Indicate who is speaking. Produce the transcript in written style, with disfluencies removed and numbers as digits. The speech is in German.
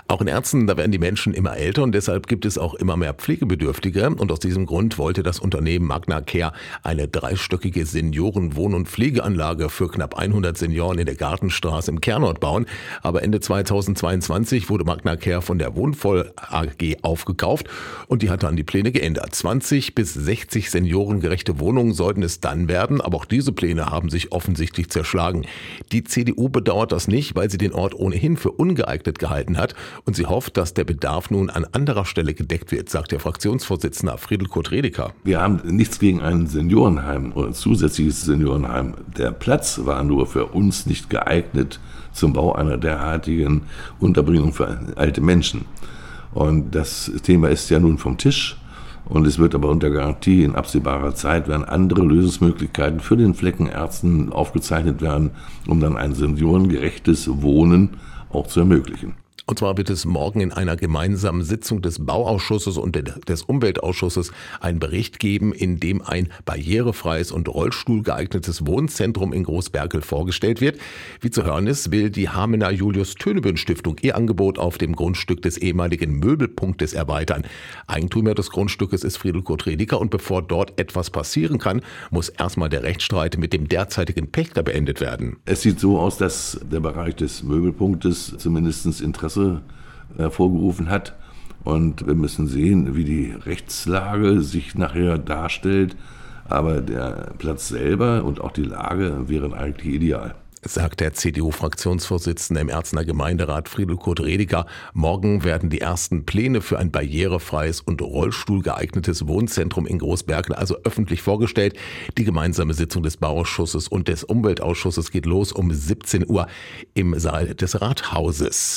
Speaker 1: Auch in Ärzten, da werden die Menschen immer älter und deshalb gibt es auch immer mehr Pflegebedürftige. Und aus diesem Grund wollte das Unternehmen Magna Care eine dreistöckige Seniorenwohn- und Pflegeanlage für knapp 100 Senioren in der Gartenstraße im Kernort bauen. Aber Ende 2022 wurde Magna Care von der Wohnvoll AG aufgekauft und die hat dann die Pläne geändert. 20 bis 60 seniorengerechte Wohnungen sollten es dann werden, aber auch diese Pläne haben sich offensichtlich zerschlagen. Die CDU bedauert das nicht, weil sie den Ort ohnehin für ungeeignet gehalten hat und sie hofft, dass der Bedarf nun an anderer Stelle gedeckt wird, sagt der Fraktionsvorsitzende Friedel Kurt-Redeker.
Speaker 2: Wir haben nichts gegen ein Seniorenheim oder ein zusätzliches Seniorenheim. Der Platz war nur für uns nicht geeignet zum Bau einer derartigen Unterbringung für alte Menschen. Und das Thema ist ja nun vom Tisch. Und es wird aber unter Garantie in absehbarer Zeit werden andere Lösungsmöglichkeiten für den Fleckenärzten aufgezeichnet werden, um dann ein seniorengerechtes Wohnen auch zu ermöglichen.
Speaker 1: Und zwar wird es morgen in einer gemeinsamen Sitzung des Bauausschusses und des Umweltausschusses einen Bericht geben, in dem ein barrierefreies und rollstuhlgeeignetes Wohnzentrum in Großberkel vorgestellt wird. Wie zu hören ist, will die Hamener Julius-Tönebün-Stiftung ihr Angebot auf dem Grundstück des ehemaligen Möbelpunktes erweitern. Eigentümer des Grundstückes ist Friedel Kurt-Redeker und bevor dort etwas passieren kann, muss erstmal der Rechtsstreit mit dem derzeitigen Pächter beendet werden.
Speaker 2: Es sieht so aus, dass der Bereich des Möbelpunktes zumindest Interesse hervorgerufen hat. Und wir müssen sehen, wie die Rechtslage sich nachher darstellt. Aber der Platz selber und auch die Lage wären eigentlich ideal.
Speaker 1: Sagt der CDU-Fraktionsvorsitzende im Erzner Gemeinderat Friedel Kurt-Redeker. Morgen werden die ersten Pläne für ein barrierefreies und rollstuhlgeeignetes Wohnzentrum in Großberkel also öffentlich vorgestellt. Die gemeinsame Sitzung des Bauausschusses und des Umweltausschusses geht los um 17 Uhr im Saal des Rathauses.